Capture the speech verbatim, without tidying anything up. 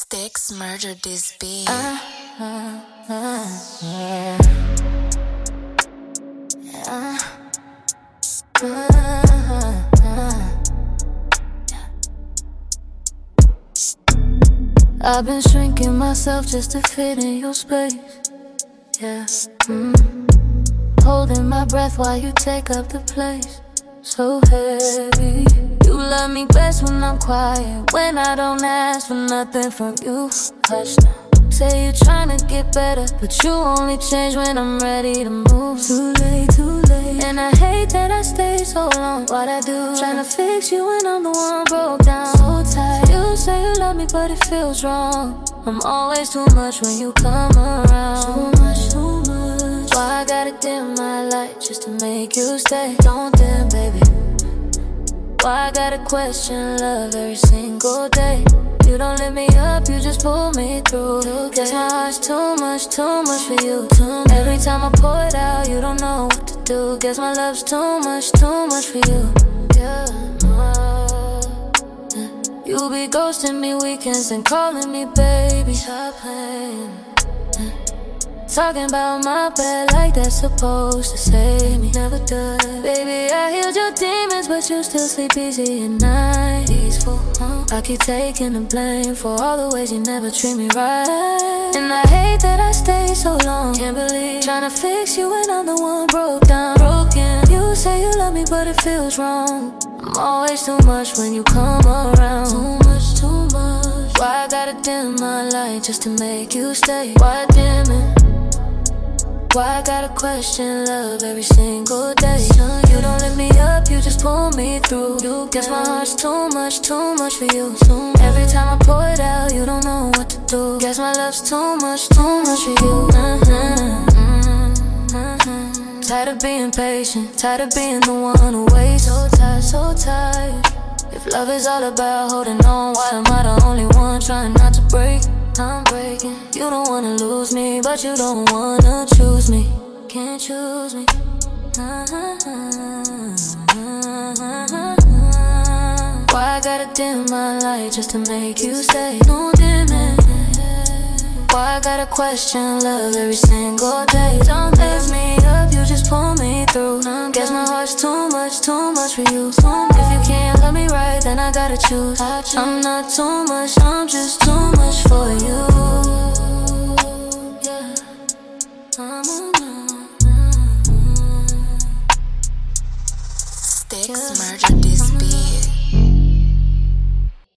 Sticks murdered this beat. Uh, uh, uh, yeah. Uh, uh, uh. I've been shrinking myself just to fit in your space. Yeah. Mm. Holding my breath while you take up the place. So heavy. You love me best when I'm quiet, when I don't ask for nothing from you. Hush now. Say you're trying to get better, but you only change when I'm ready to move. Too late, too late. And I hate that I stay so long. What I do, trying to fix you when I'm the one broke down. So tired. You say you love me, but it feels wrong. I'm always too much when you come around. Too much, too much. Why I gotta dim my light just to make you stay? Don't dim, baby. Why I gotta question love every single day? You don't lift me up, you just pull me through. Guess my heart's too much, too much for you. Every time I pour it out, you don't know what to do. Guess my love's too much, too much for you. Yeah, oh, yeah. You be ghosting me weekends and calling me baby. Stop playing. Yeah. Talking about my bad like that's supposed to save me. Never does. Baby, I healed your demons, but you still sleep easy at night. Peaceful, huh? I keep taking the blame for all the ways you never treat me right. And I hate that I stay so long. Can't believe trying to fix you when I'm the one broke down. Broken. You say you love me, but it feels wrong. I'm always too much when you come around. Too much, too much. Why I gotta dim my light just to make you stay? Why dim it? Why I gotta question love every single day? You don't lift me up, you just pull me through. You guess my heart's too much, too much for you. Every time I pour it out, you don't know what to do. Guess my love's too much, too much for you. uh-huh, uh-huh. Tired of being patient, tired of being the one who waits. So tired, so tired. If love is all about holding on, why am I the only one trying not to break? I'm breaking. You don't wanna lose me, but you don't wanna choose me. Can't choose me. Why I gotta dim my light just to make you stay? No dimming. Why I gotta question love every single day? Don't lift me up, you just pull me through. Guess my heart's too much, too much for you. If you can't love me right, then I gotta choose. I'm not too much, I'm just too much for you. Yeah, I'm Sticks murdered